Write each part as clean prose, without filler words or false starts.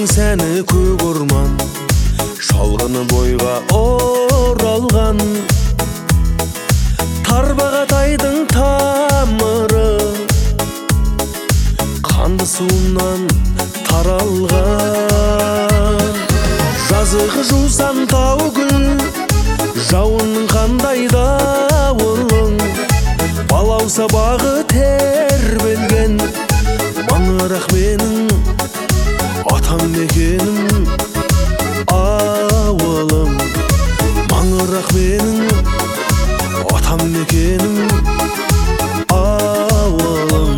сәні көк орман, шалғыны бойға оралған. Тарбағатайдың тамыры қанды суынан таралған. Жазығы жусан тау гүл, жауынның қандай дауылың, балауса бағы тербелген. Маңырақ менің атам мекенім, ауылым. Маңырақ менің атам мекенім, ауылым.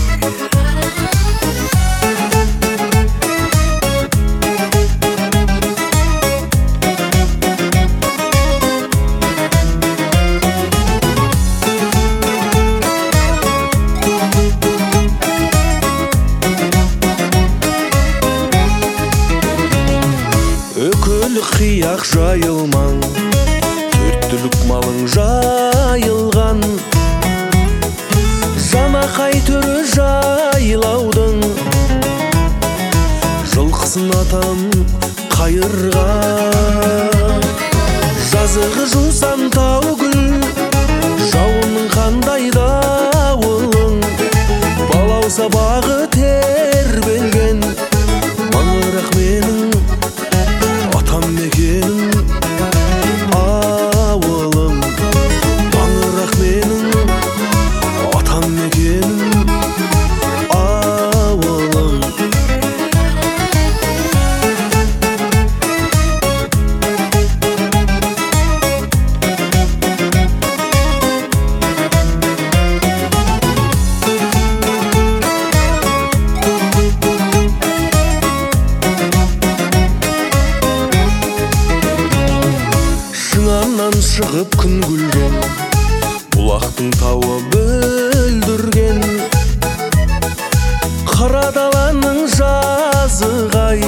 Өкілік қияқ жайылмаң, төрттілік малың жайылған. Жанақай түрі жайлаудың, жылқысын атам қайырған. Жазығы жусан тау гүл, жауынның қандай дауылың, балауса бағы тербелген. Маңырақ менің атам мекенім, ауылым. Маңырақ менің атам мекенім, ауылым. Шыңаннан шығып күн күлген, бұлақтың тауы бүлдірген. Қара даланың жазығай,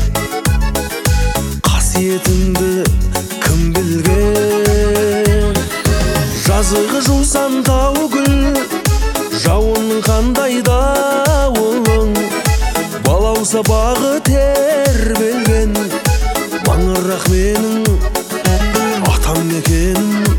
қасиетіңді кім білген. Жазығы жусан тау гүл, жауынның қандай дауылың, балауса бағы тербелген. Маңырақ менің атам мекенім,